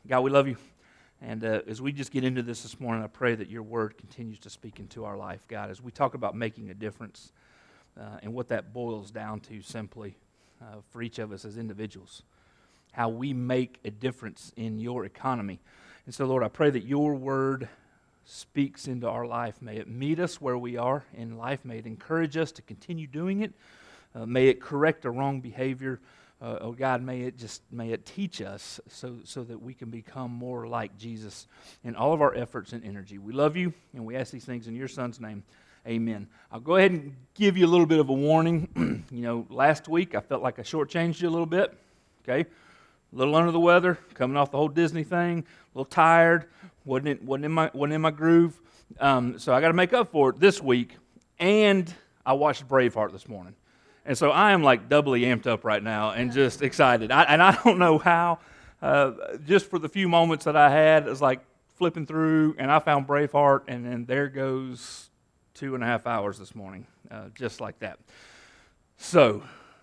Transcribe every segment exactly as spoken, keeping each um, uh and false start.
God, we love you. And uh, as we just get into this this morning, I pray that your word continues to speak into our life, God, as we talk about making a difference uh, and what that boils down to simply uh, for each of us as individuals, how we make a difference in your economy. And so, Lord, I pray that your word speaks into our life. May it meet us where we are in life. May it encourage us to continue doing it. Uh, may it correct a wrong behavior. Uh, oh God, may it just may it teach us so so that we can become more like Jesus in all of our efforts and energy. We love you, and we ask these things in your Son's name. Amen. I'll go ahead and give you a little bit of a warning. You know, last week I felt like I shortchanged you a little bit. Okay, a little under the weather, coming off the whole Disney thing, a little tired, wasn't it, wasn't in my wasn't in my groove. Um, so I got to make up for it this week, and I watched Braveheart this morning. And so I am like doubly amped up right now and just excited. I, and I don't know how, uh, just for the few moments that I had, it was like flipping through, and I found Braveheart, and then there goes two and a half hours this morning, uh, just like that. So,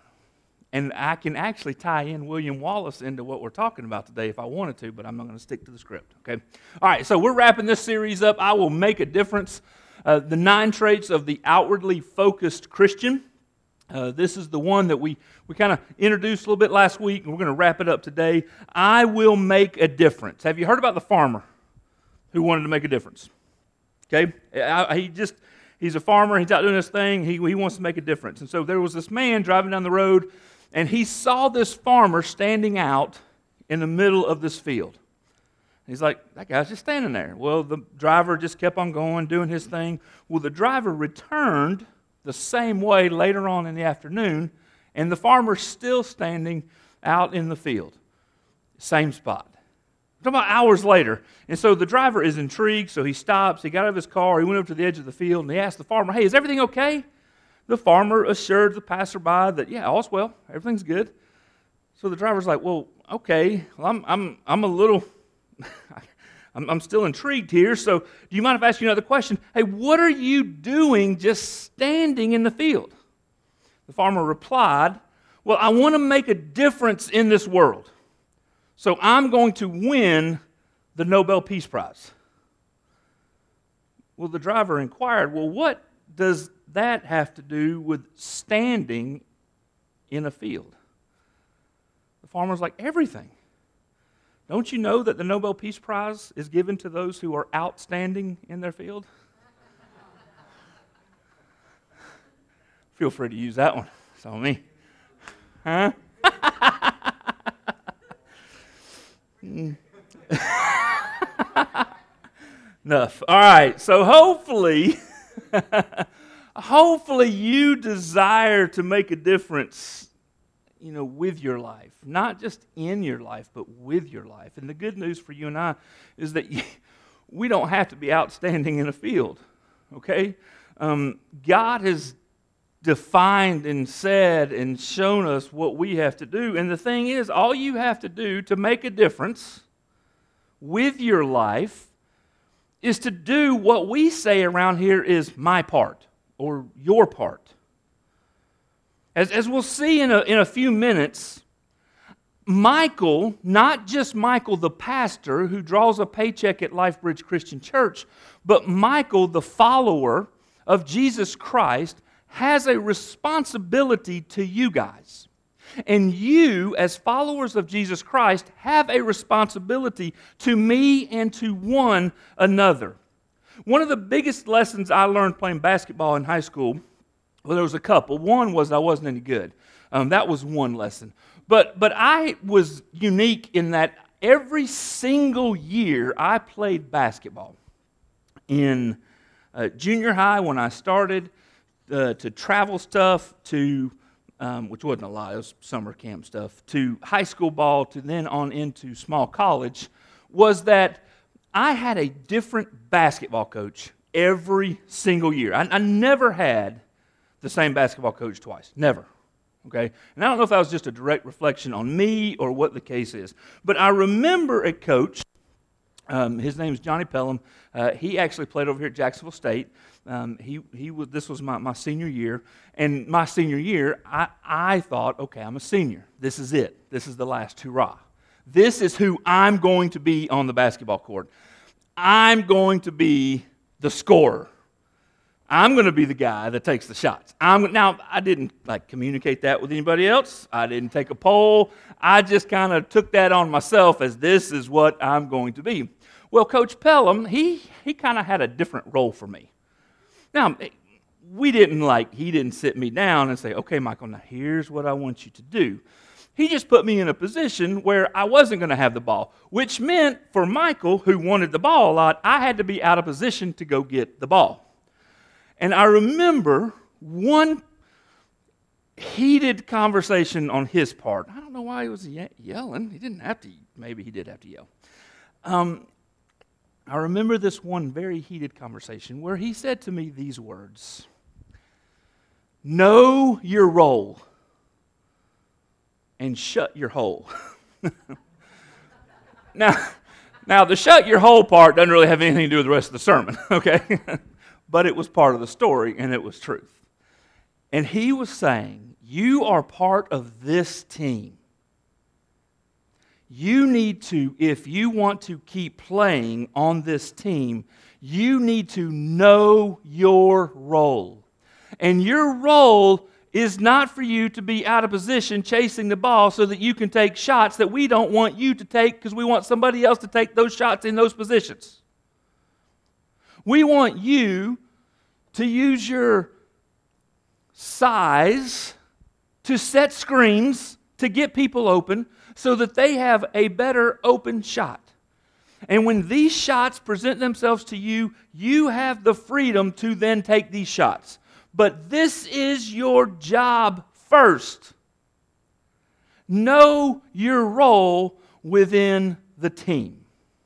and I can actually tie in William Wallace into what we're talking about today if I wanted to, but I'm not going to stick to the script, okay? All right, so we're wrapping this series up. I will make a difference. Uh, the nine traits of the outwardly focused Christian. Uh, this is the one that we, we kind of introduced a little bit last week, and we're going to wrap it up today. I will make a difference. Have you heard about the farmer who wanted to make a difference? Okay, I, he just, he's a farmer, he's out doing his thing, he, he wants to make a difference. And so there was this man driving down the road, and he saw this farmer standing out in the middle of this field. He's like, that guy's just standing there. Well, the driver just kept on going, doing his thing. Well, the driver returned the same way later on in the afternoon, and the farmer's still standing out in the field. Same spot. I'm talking about hours later. And so the driver is intrigued, so he stops, he got out of his car, he went over to the edge of the field, and he asked the farmer, hey, is everything okay? The farmer assured the passerby that, yeah, all's well, everything's good. So the driver's like, well, okay, well, I'm, I'm, I'm a little... I'm, I'm still intrigued here, so do you mind if I ask you another question? Hey, what are you doing just standing in the field? The farmer replied, well, I want to make a difference in this world, so I'm going to win the Nobel Peace Prize. Well, the driver inquired, well, what does that have to do with standing in a field? The farmer's like, everything. Don't you know that the Nobel Peace Prize is given to those who are outstanding in their field? Feel free to use that one. It's on me. Huh? Enough. All right, so hopefully, hopefully you desire to make a difference, you know, with your life. Not just in your life, but with your life. And the good news for you and I is that you, we don't have to be outstanding in a field, okay? Um, God has defined and said and shown us what we have to do. And the thing is, all you have to do to make a difference with your life is to do what we say around here is my part or your part. As, as we'll see in a, in a few minutes, Michael, not just Michael the pastor who draws a paycheck at LifeBridge Christian Church, but Michael the follower of Jesus Christ has a responsibility to you guys. And you, as followers of Jesus Christ, have a responsibility to me and to one another. One of the biggest lessons I learned playing basketball in high school, well, there was a couple. One was I wasn't any good. Um, that was one lesson. But but I was unique in that every single year I played basketball. In uh, junior high when I started, uh, to travel stuff, to um, which wasn't a lot, it was summer camp stuff, to high school ball, to then on into small college, was that I had a different basketball coach every single year. I, I never had the same basketball coach twice. Never. Okay? And I don't know if that was just a direct reflection on me or what the case is. But I remember a coach, um, his name is Johnny Pelham. Uh, he actually played over here at Jacksonville State. Um, he he was. This was my, my senior year. And my senior year, I, I thought, okay, I'm a senior. This is it. This is the last hurrah. This is who I'm going to be on the basketball court. I'm going to be the scorer. I'm going to be the guy that takes the shots. I'm, now, I didn't like communicate that with anybody else. I didn't take a poll. I just kind of took that on myself as this is what I'm going to be. Well, Coach Pelham, he, he kind of had a different role for me. Now, we didn't like, he didn't sit me down and say, okay, Michael, now here's what I want you to do. He just put me in a position where I wasn't going to have the ball, which meant for Michael, who wanted the ball a lot, I had to be out of position to go get the ball. And I remember one heated conversation on his part. I don't know why he was ye- yelling. He didn't have to. Maybe he did have to yell. Um, I remember this one very heated conversation where he said to me these words, "Know your role and shut your hole." now, now, the shut your hole part doesn't really have anything to do with the rest of the sermon, okay? But it was part of the story, and it was truth. And he was saying, you are part of this team. You need to, if you want to keep playing on this team, you need to know your role. And your role is not for you to be out of position chasing the ball so that you can take shots that we don't want you to take because we want somebody else to take those shots in those positions. We want you to use your size to set screens to get people open so that they have a better open shot. And when these shots present themselves to you, you have the freedom to then take these shots. But this is your job first. Know your role within the team.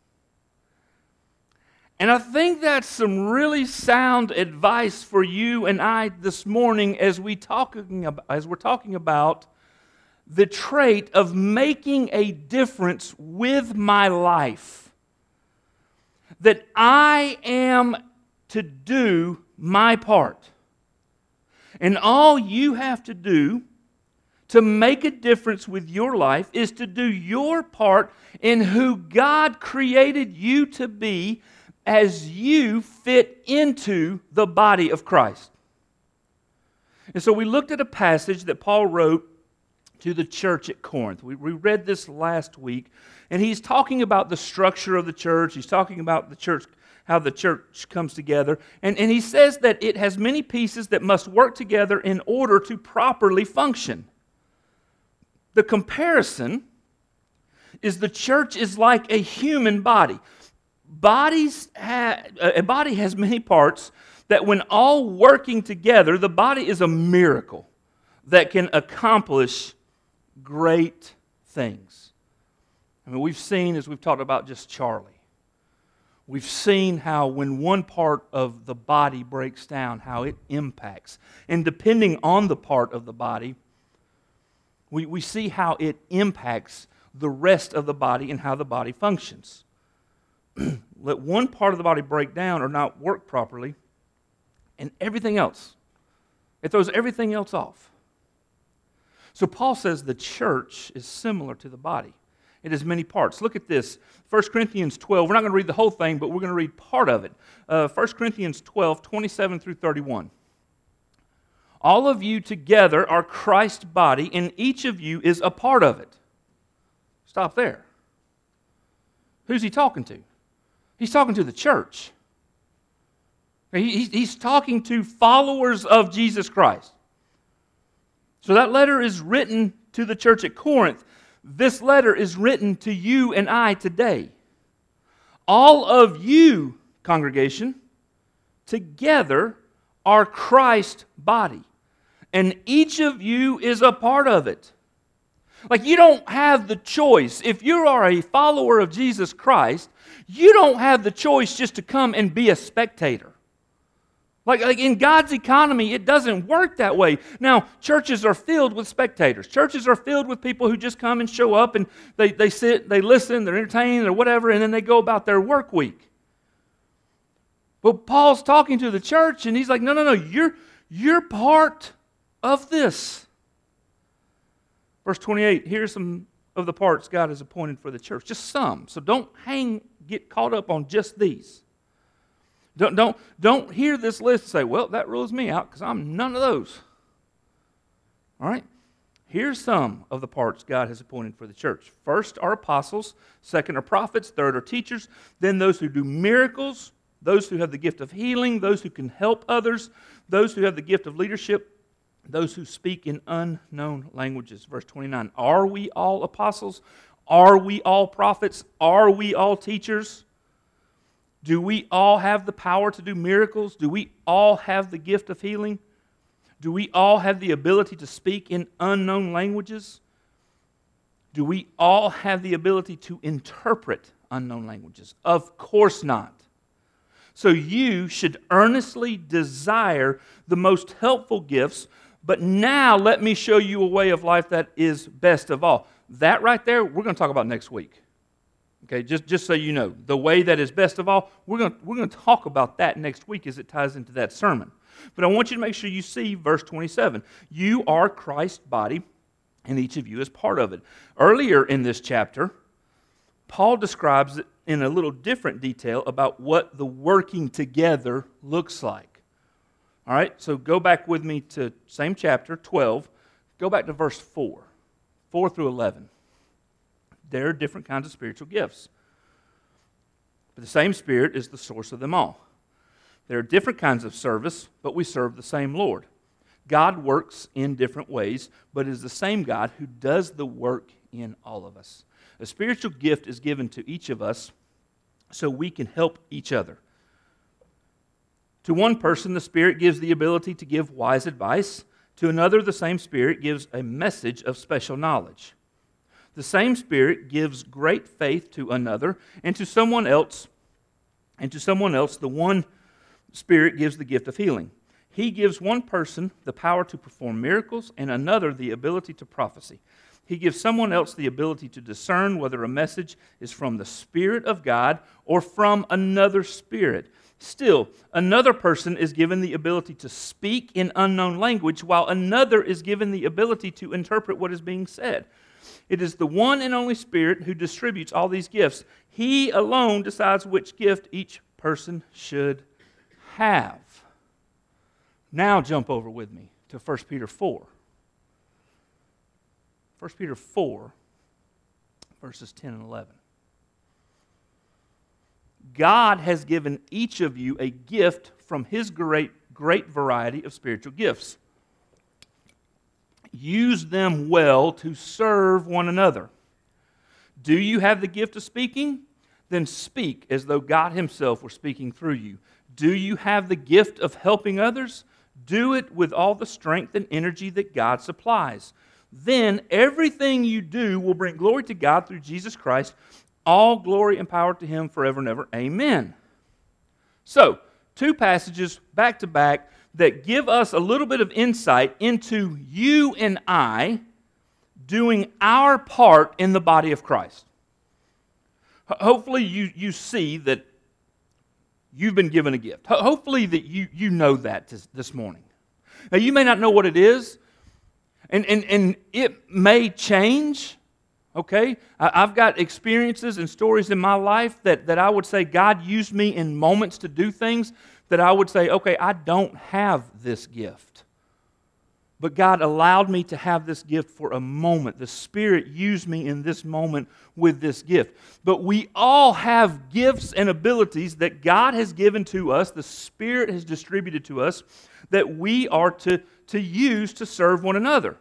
And I think that's some really sound advice for you and I this morning as we talking about, as we're talking about the trait of making a difference with my life. That I am to do my part. And all you have to do to make a difference with your life is to do your part in who God created you to be as you fit into the body of Christ. And so we looked at a passage that Paul wrote to the church at Corinth. We, we read this last week, and he's talking about the structure of the church. He's talking about the church, how the church comes together. And, and he says that it has many pieces that must work together in order to properly function. The comparison is the church is like a human body. Bodies ha- a body has many parts that when all working together, the body is a miracle that can accomplish great things. I mean, we've seen, as we've talked about just Charlie, we've seen how when one part of the body breaks down, how it impacts. And depending on the part of the body, we, we see how it impacts the rest of the body and how the body functions. Let one part of the body break down or not work properly, and everything else, it throws everything else off. So Paul says the church is similar to the body. It has many parts. Look at this, First Corinthians twelve. We're not going to read the whole thing, but we're going to read part of it. Uh, First Corinthians twelve, twenty-seven through thirty-one. All of you together are Christ's body, and each of you is a part of it. Stop there. Who's he talking to? He's talking to the church. He, he's talking to followers of Jesus Christ. So that letter is written to the church at Corinth. This letter is written to you and I today. All of you, congregation, together are Christ's body. And each of you is a part of it. Like, you don't have the choice. If you are a follower of Jesus Christ, you don't have the choice just to come and be a spectator. Like, like in God's economy, it doesn't work that way. Now, churches are filled with spectators. Churches are filled with people who just come and show up and they, they sit, they listen, they're entertained or whatever, and then they go about their work week. But Paul's talking to the church and he's like, no, no, no, you're, you're part of this. Verse twenty-eight, here's some of the parts God has appointed for the church. Just some. So don't hang, get caught up on just these. Don't, don't, don't hear this list and say, well, that rules me out because I'm none of those. All right? Here's some of the parts God has appointed for the church. First are apostles, second are prophets, third are teachers, then those who do miracles, those who have the gift of healing, those who can help others, those who have the gift of leadership, those who speak in unknown languages. Verse twenty-nine, are we all apostles? Are we all prophets? Are we all teachers? Do we all have the power to do miracles? Do we all have the gift of healing? Do we all have the ability to speak in unknown languages? Do we all have the ability to interpret unknown languages? Of course not. So you should earnestly desire the most helpful gifts, but now let me show you a way of life that is best of all. That right there, we're going to talk about next week. Okay, just, just so you know, the way that is best of all, we're going, to, we're going to talk about that next week as it ties into that sermon. But I want you to make sure you see verse twenty-seven. You are Christ's body, and each of you is part of it. Earlier in this chapter, Paul describes it in a little different detail about what the working together looks like. All right, so go back with me to same chapter, twelve. Go back to verse four, four through eleven. There are different kinds of spiritual gifts. But the same Spirit is the source of them all. There are different kinds of service, but we serve the same Lord. God works in different ways, but it is the same God who does the work in all of us. A spiritual gift is given to each of us so we can help each other. To one person, the Spirit gives the ability to give wise advice. To another, the same Spirit gives a message of special knowledge. The same Spirit gives great faith to another, and to someone else, and to someone else, the one Spirit gives the gift of healing. He gives one person the power to perform miracles, and another the ability to prophecy. He gives someone else the ability to discern whether a message is from the Spirit of God or from another spirit. Still, another person is given the ability to speak in unknown language, while another is given the ability to interpret what is being said. It is the one and only Spirit who distributes all these gifts. He alone decides which gift each person should have. Now jump over with me to First Peter four. First Peter four, verses ten and eleven. God has given each of you a gift from His great, great variety of spiritual gifts. Use them well to serve one another. Do you have the gift of speaking? Then speak as though God Himself were speaking through you. Do you have the gift of helping others? Do it with all the strength and energy that God supplies. Then everything you do will bring glory to God through Jesus Christ. All glory and power to Him forever and ever. Amen. So, two passages back to back that give us a little bit of insight into you and I doing our part in the body of Christ. Hopefully you, you see that you've been given a gift. Hopefully that you, you know that this, this morning. Now you may not know what it is, and, and, and it may change, okay? I've got experiences and stories in my life that, that I would say God used me in moments to do things that I would say, okay, I don't have this gift. But God allowed me to have this gift for a moment. The Spirit used me in this moment with this gift. But we all have gifts and abilities that God has given to us, the Spirit has distributed to us, that we are to, to use to serve one another.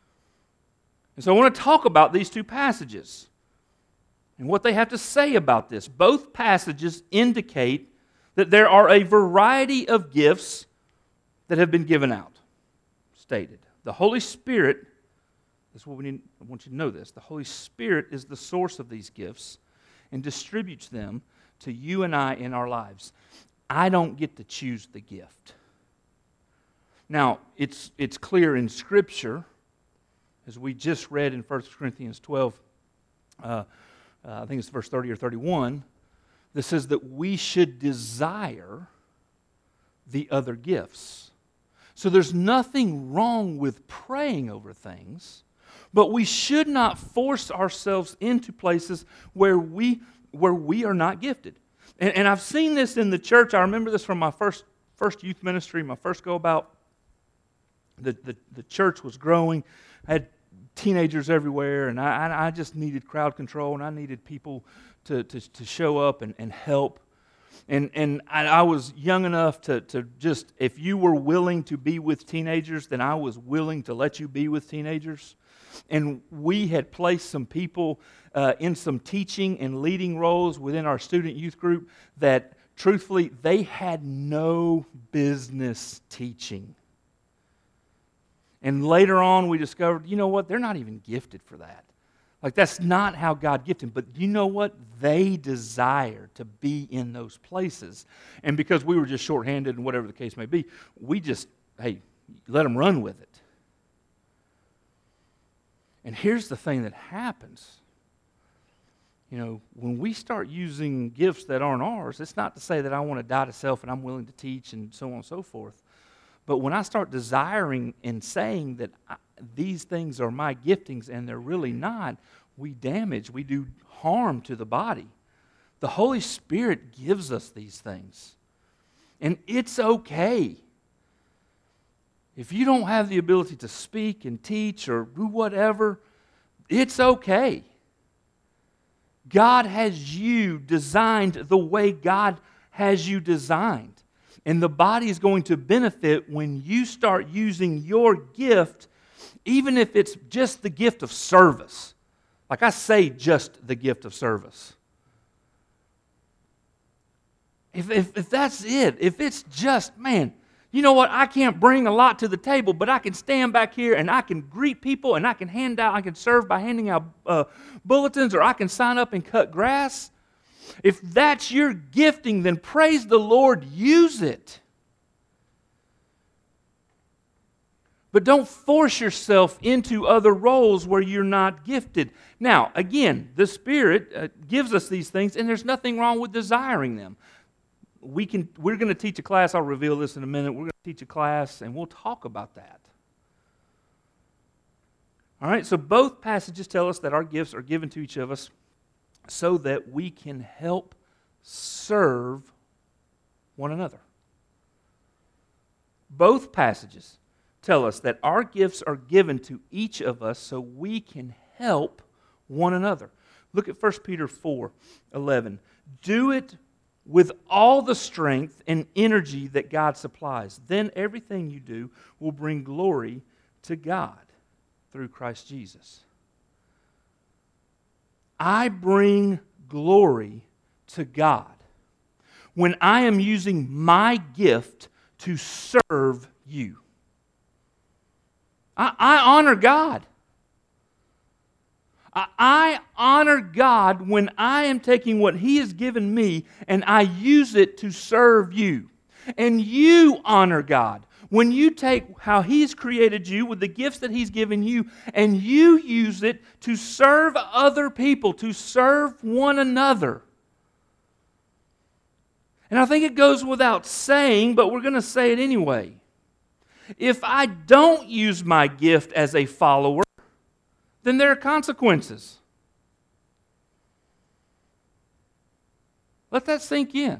And so I want to talk about these two passages and what they have to say about this. Both passages indicate that there are a variety of gifts that have been given out. Stated. The Holy Spirit, this is what we need, I want you to know this, the Holy Spirit is the source of these gifts and distributes them to you and I in our lives. I don't get to choose the gift. Now, it's, it's clear in Scripture, as we just read in First Corinthians twelve, uh, uh, I think it's verse thirty or thirty-one, that says that we should desire the other gifts. So there's nothing wrong with praying over things, But we should not force ourselves into places where we where we are not gifted. And, and I've seen this in the church. I remember this from my first first youth ministry, my first go about. The, the, the church was growing. I had teenagers everywhere, and I, I just needed crowd control, and I needed people to, to, to show up and, and help. And and I, I was young enough to, to just, if you were willing to be with teenagers, then I was willing to let you be with teenagers. And we had placed some people uh, in some teaching and leading roles within our student youth group that, truthfully, they had no business teaching. And later on, we discovered, you know what, they're not even gifted for that. Like, that's not how God gifted them. But you know what? They desire to be in those places. And because we were just shorthanded and whatever the case may be, we just, hey, let them run with it. And here's the thing that happens. You know, when we start using gifts that aren't ours, it's not to say that I want to die to self and I'm willing to teach and so on and so forth. But when I start desiring and saying that I, these things are my giftings and they're really not, we damage, we do harm to the body. The Holy Spirit gives us these things. And it's okay. If you don't have the ability to speak and teach or do whatever, it's okay. God has you designed the way God has you designed. And the body is going to benefit when you start using your gift, even if it's just the gift of service. Like I say, just the gift of service. If, if, if that's it, if it's just, man, you know what, I can't bring a lot to the table, but I can stand back here and I can greet people and I can hand out, I can serve by handing out uh, bulletins, or I can sign up and cut grass. If that's your gifting, then praise the Lord, use it. But don't force yourself into other roles where you're not gifted. Now, again, the Spirit uh, gives us these things, and there's nothing wrong with desiring them. We can, we're going to teach a class, I'll reveal this in a minute, we're going to teach a class, and we'll talk about that. All right, so both passages tell us that our gifts are given to each of us so that we can help serve one another. Both passages tell us that our gifts are given to each of us so we can help one another. Look at First Peter four eleven. Do it with all the strength and energy that God supplies. Then everything you do will bring glory to God through Christ Jesus. I bring glory to God when I am using my gift to serve you. I, I honor God. I, I honor God when I am taking what He has given me and I use it to serve you. And you honor God when you take how He's created you with the gifts that He's given you and you use it to serve other people, to serve one another. And I think it goes without saying, but we're going to say it anyway. If I don't use my gift as a follower, then there are consequences. Let that sink in.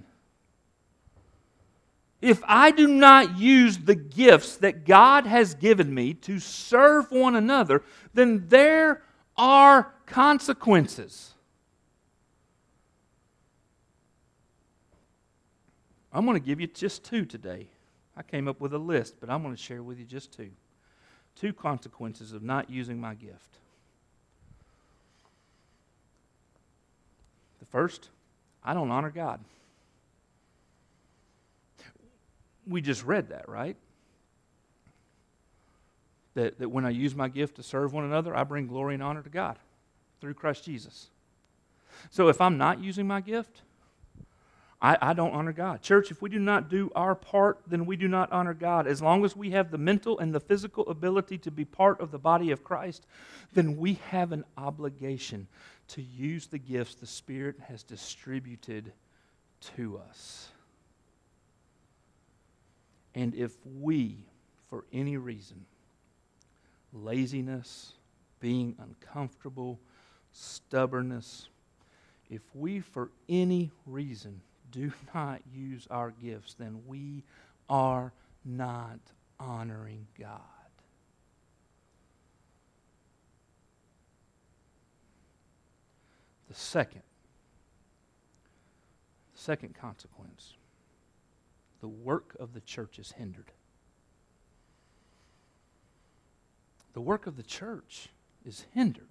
If I do not use the gifts that God has given me to serve one another, then there are consequences. I'm going to give you just two today. I came up with a list, but I'm going to share with you just two. Two consequences of not using my gift. The first, I don't honor God. We just read that, right? That, that when I use my gift to serve one another, I bring glory and honor to God through Christ Jesus. So if I'm not using my gift, I, I don't honor God. Church, if we do not do our part, then we do not honor God. As long as we have the mental and the physical ability to be part of the body of Christ, then we have an obligation to use the gifts the Spirit has distributed to us. And if we, for any reason, laziness, being uncomfortable, stubbornness. If we for any reason do not use our gifts, then we are not honoring God. The second, the second consequence, the work of the church is hindered. The work of the church is hindered.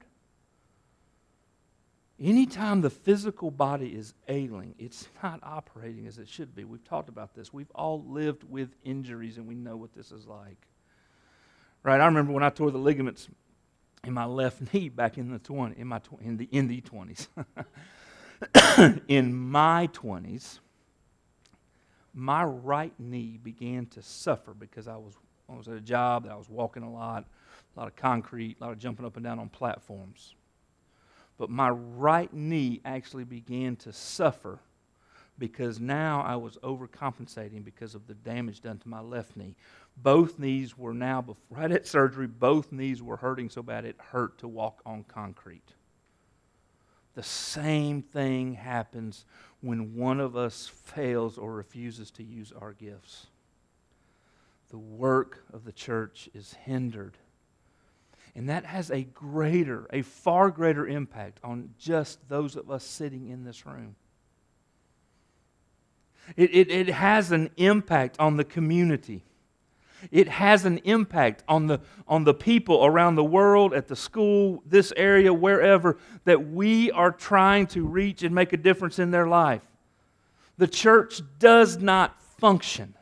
Anytime the physical body is ailing, it's not operating as it should be. We've talked about this. We've all lived with injuries, and we know what this is like. Right? I remember when I tore the ligaments in my left knee back in the twenty, in my tw- in the in the twenties. In my twenties, my right knee began to suffer because I was I was at a job that I was walking a lot, a lot of concrete, a lot of jumping up and down on platforms. But my right knee actually began to suffer because now I was overcompensating because of the damage done to my left knee. Both knees were now, right at surgery, both knees were hurting so bad it hurt to walk on concrete. The same thing happens when one of us fails or refuses to use our gifts. The work of the church is hindered. And that has a greater, a far greater impact on just those of us sitting in this room. It, it, it has an impact on the community. It has an impact on the, on the people around the world, at the school, this area, wherever, that we are trying to reach and make a difference in their life. The church does not function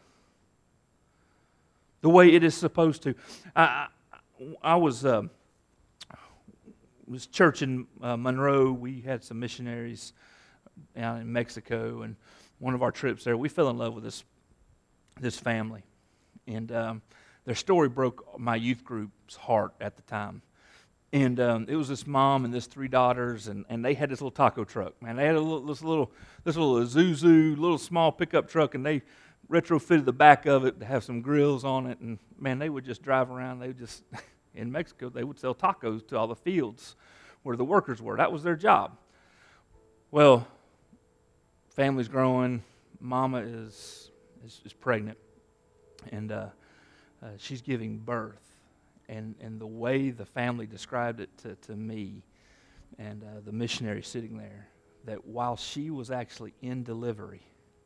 the way it is supposed to. I, I was uh, was church in uh, Monroe. We had some missionaries down in Mexico, and one of our trips there, we fell in love with this this family, and um, their story broke my youth group's heart at the time. And um, it was this mom and this three daughters, and, and they had this little taco truck. Man, they had a little, this little this little Isuzu, little small pickup truck, and they retrofitted the back of it to have some grills on it. And man, they would just drive around. They would just in Mexico, they would sell tacos to all the fields where the workers were. That was their job. Well, family's growing. Mama is is, is pregnant, and uh, uh, she's giving birth. And and the way the family described it to, to me and uh, the missionary sitting there, that while she was actually in delivery,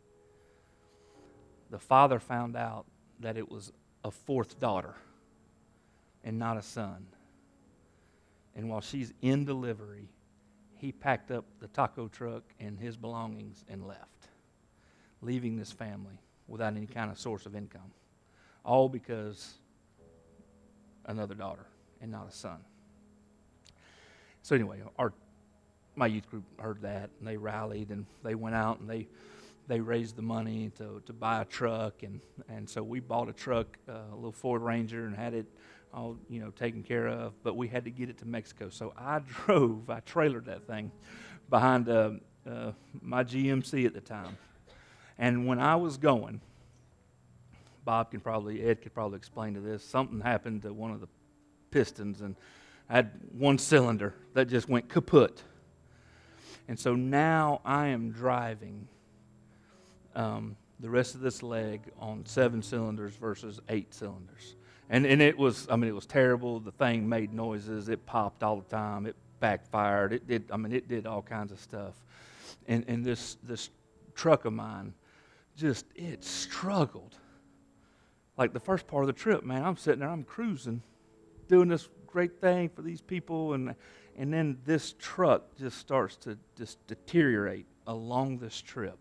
the father found out that it was a fourth daughter and not a son. And while she's in delivery, he packed up the taco truck and his belongings and left, leaving this family without any kind of source of income. All because another daughter and not a son. So anyway, our my youth group heard that, and they rallied, and they went out and they they raised the money to, to buy a truck, and, and so we bought a truck, uh, a little Ford Ranger, and had it all, you know, taken care of, but we had to get it to Mexico. So I drove, I trailered that thing behind uh, uh, my G M C at the time. And when I was going, Bob can probably, Ed could probably explain to this, something happened to one of the pistons, and I had one cylinder that just went kaput. And so now I am driving um, the rest of this leg on seven cylinders versus eight cylinders. And and it was, I mean, it was terrible. The thing made noises. It popped all the time. It backfired. It did, I mean, it did all kinds of stuff. And and this this truck of mine, just, it struggled. Like the first part of the trip, man, I'm sitting there, I'm cruising, doing this great thing for these people, and and then this truck just starts to just deteriorate along this trip.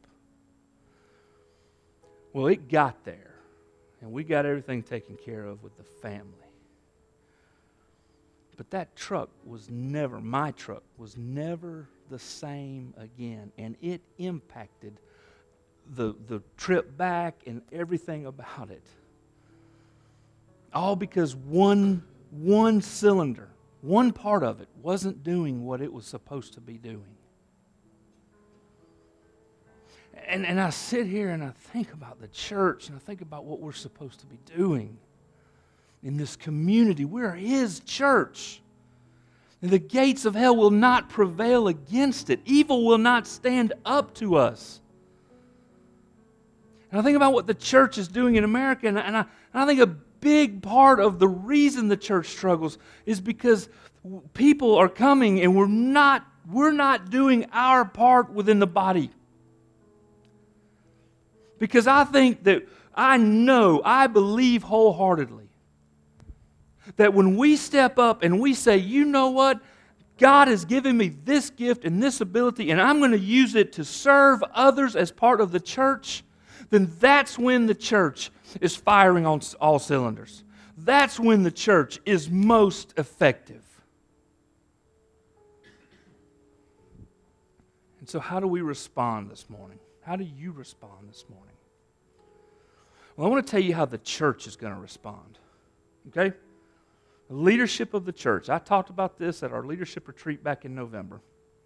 Well, it got there, and we got everything taken care of with the family. But that truck was never, my truck was never the same again, and it impacted the the trip back and everything about it. All because one, one cylinder, one part of it wasn't doing what it was supposed to be doing. And, and I sit here and I think about the church, and I think about what we're supposed to be doing in this community. We're His church. And the gates of hell will not prevail against it. Evil will not stand up to us. And I think about what the church is doing in America, and I, and I, and I think a big part of the reason the church struggles is because people are coming and we're not, we're not doing our part within the body. Because I think that, I know, I believe wholeheartedly that when we step up and we say, you know what, God has given me this gift and this ability, and I'm going to use it to serve others as part of the church, then that's when the church is firing on all cylinders. That's when the church is most effective. And so how do we respond this morning? How do you respond this morning? Well, I want to tell you how the church is going to respond. Okay? The leadership of the church. I talked about this at our leadership retreat back in November.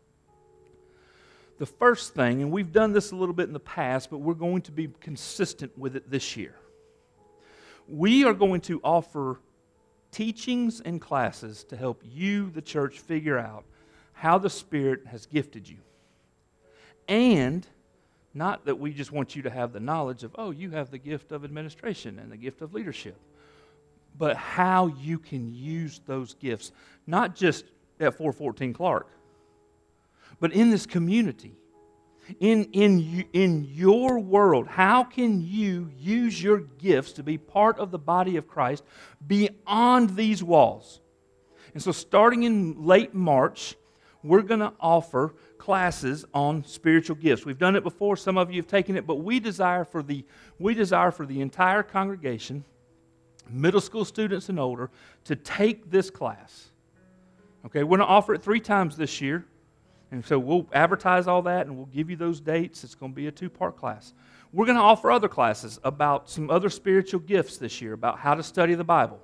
The first thing, and we've done this a little bit in the past, but we're going to be consistent with it this year. We are going to offer teachings and classes to help you, the church, figure out how the Spirit has gifted you. And not that we just want you to have the knowledge of, oh, you have the gift of administration and the gift of leadership, but how you can use those gifts, not just at four fourteen Clark, but in this community, in, in, in your world. How can you use your gifts to be part of the body of Christ beyond these walls? And so starting in late March, we're going to offer classes on spiritual gifts. We've done it before. Some of you have taken it, but we desire for the, we desire for the entire congregation, middle school students and older, to take this class. Okay, we're going to offer it three times this year. And so we'll advertise all that and we'll give you those dates. It's going to be a two-part class. We're going to offer other classes about some other spiritual gifts this year, about how to study the Bible.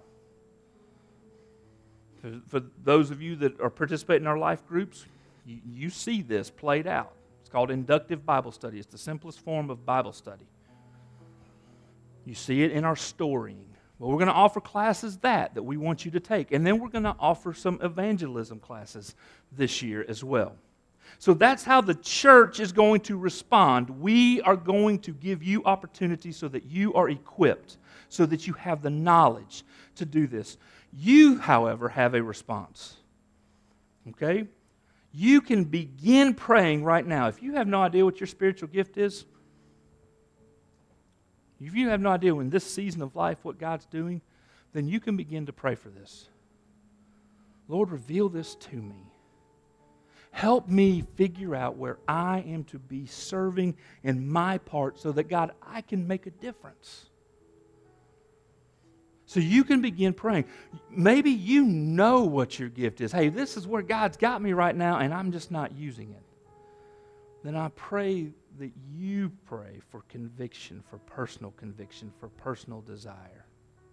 For, for those of you that are participating in our life groups, you, you see this played out. It's called inductive Bible study. It's the simplest form of Bible study. You see it in our storying. Well, we're going to offer classes that, that we want you to take. And then we're going to offer some evangelism classes this year as well. So that's how the church is going to respond. We are going to give you opportunities so that you are equipped, so that you have the knowledge to do this. You, however, have a response. Okay? You can begin praying right now. If you have no idea what your spiritual gift is, if you have no idea in this season of life what God's doing, then you can begin to pray for this. Lord, reveal this to me. Help me figure out where I am to be serving in my part so that, God, I can make a difference. So you can begin praying. Maybe you know what your gift is. Hey, this is where God's got me right now and I'm just not using it. Then I pray that you pray for conviction, for personal conviction, for personal desire.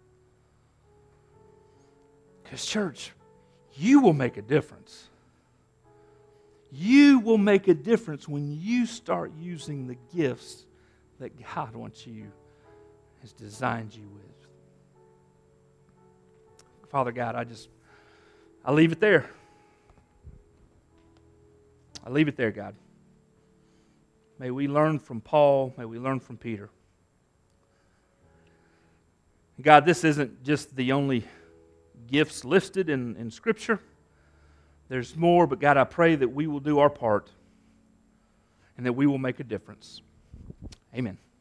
Because, church, you will make a difference. You will make a difference when you start using the gifts that God wants you, has designed you with. Father God, I just, I leave it there. I leave it there, God. May we learn from Paul. May we learn from Peter. God, this isn't just the only gifts listed in, in Scripture. There's more, but God, I pray that we will do our part and that we will make a difference. Amen.